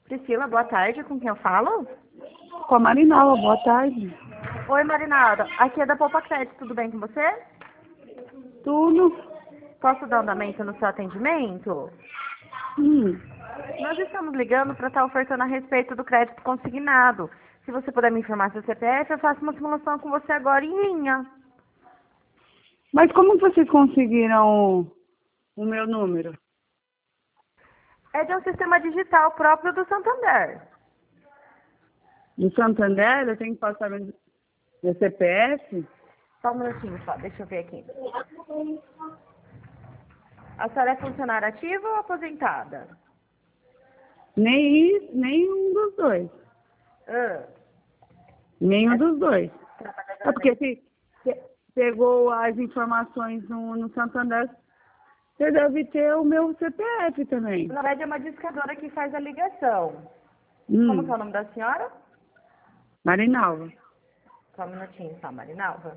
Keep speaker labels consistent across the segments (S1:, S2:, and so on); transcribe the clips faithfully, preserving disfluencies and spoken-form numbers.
S1: Priscila, boa tarde. Com quem eu falo?
S2: Com a Marinalva, boa tarde.
S1: Oi, Marinalda. Aqui é da Poupa Crédito. Tudo bem com você?
S2: Tudo?
S1: Posso dar andamento no seu atendimento?
S2: Hum.
S1: Nós estamos ligando para estar ofertando a respeito do crédito consignado. Se você puder me informar seu C P F, eu faço uma simulação com você agora em linha.
S2: Mas como vocês conseguiram o, o meu número?
S1: É de um sistema digital próprio do Santander.
S2: Do Santander, eu tenho que passar meu, meu C P F?
S1: Só um minutinho só, deixa eu ver aqui. A senhora é funcionária ativa ou aposentada?
S2: Nem isso, nenhum dos dois.
S1: Ah,
S2: Nenhum
S1: é
S2: dos dois. É
S1: trabalhadora
S2: porque se, se pegou as informações no, no Santander, você deve ter o meu C P F também.
S1: Na verdade, é uma discadora que faz a ligação. Como que é
S2: Hum.
S1: o nome da senhora?
S2: Marinalva.
S1: Só um minutinho, só, Marinalva.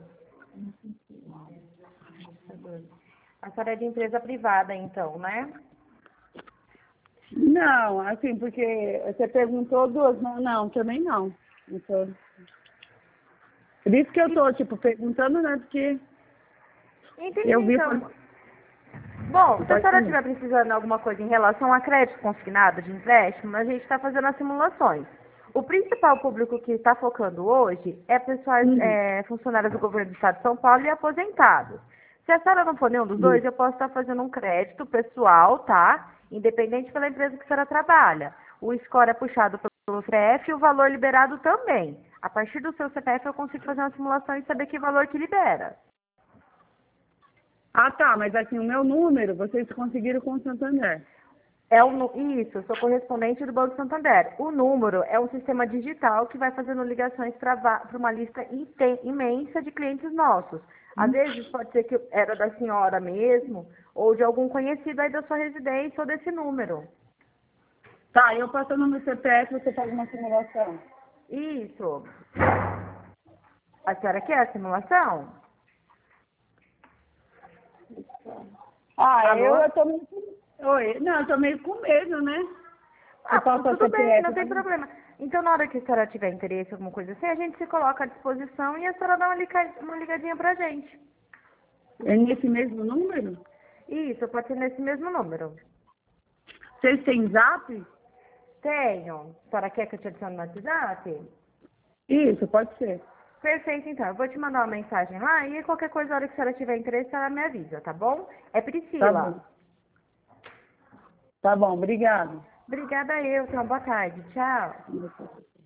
S1: A senhora é de empresa privada, então, né?
S2: Não, assim, porque você perguntou duas, não, não, também não. Não tô. Por isso que eu tô, tipo, perguntando, né, porque
S1: Entendi,
S2: eu vi...
S1: então. Bom, se a
S2: Pode
S1: senhora
S2: falar.
S1: estiver precisando de alguma coisa em relação a crédito consignado de empréstimo, a gente está fazendo as simulações. O principal público que está focando hoje é pessoas,
S2: Hum,
S1: é, funcionários do governo do estado de São Paulo e aposentados. Se a senhora não for nenhum dos
S2: hum.
S1: dois, eu posso estar fazendo um crédito pessoal, tá? Independente pela empresa que a senhora trabalha. O score é puxado pelo C P F e o valor liberado também. A partir do seu C P F eu consigo fazer uma simulação e saber que valor que libera.
S2: Ah, tá, mas assim, o meu número, vocês conseguiram com o Santander.
S1: É o, nu- isso, eu sou correspondente do Banco Santander. O número é um sistema digital que vai fazendo ligações para uma lista inte- imensa de clientes nossos. Às vezes pode ser que era da senhora mesmo, ou de algum conhecido aí da sua residência ou desse número.
S2: Tá, eu passando no C P F, você faz uma simulação.
S1: Isso. A senhora quer a simulação?
S2: Ah, eu,
S1: Alô?
S2: eu tô meio com... Oi, não, eu tô meio com medo, né?
S1: Ah,
S2: Eu passo a
S1: tudo bem,
S2: C P F.
S1: não tem problema. Então, na hora que a senhora tiver interesse em alguma coisa assim, a gente se coloca à disposição e a senhora dá uma, liga- uma ligadinha pra gente.
S2: É nesse mesmo número?
S1: Isso, pode ser nesse mesmo número.
S2: Vocês têm zap?
S1: Tenho. A senhora quer que eu te adicione no WhatsApp?
S2: Isso, pode ser.
S1: Perfeito, então. Eu vou te mandar uma mensagem lá e qualquer coisa, na hora que a senhora tiver interesse, ela me avisa, tá bom? É
S2: Tá bom.
S1: Priscila.
S2: Tá bom, obrigado.
S1: Obrigada eu. Então, boa tarde. Tchau.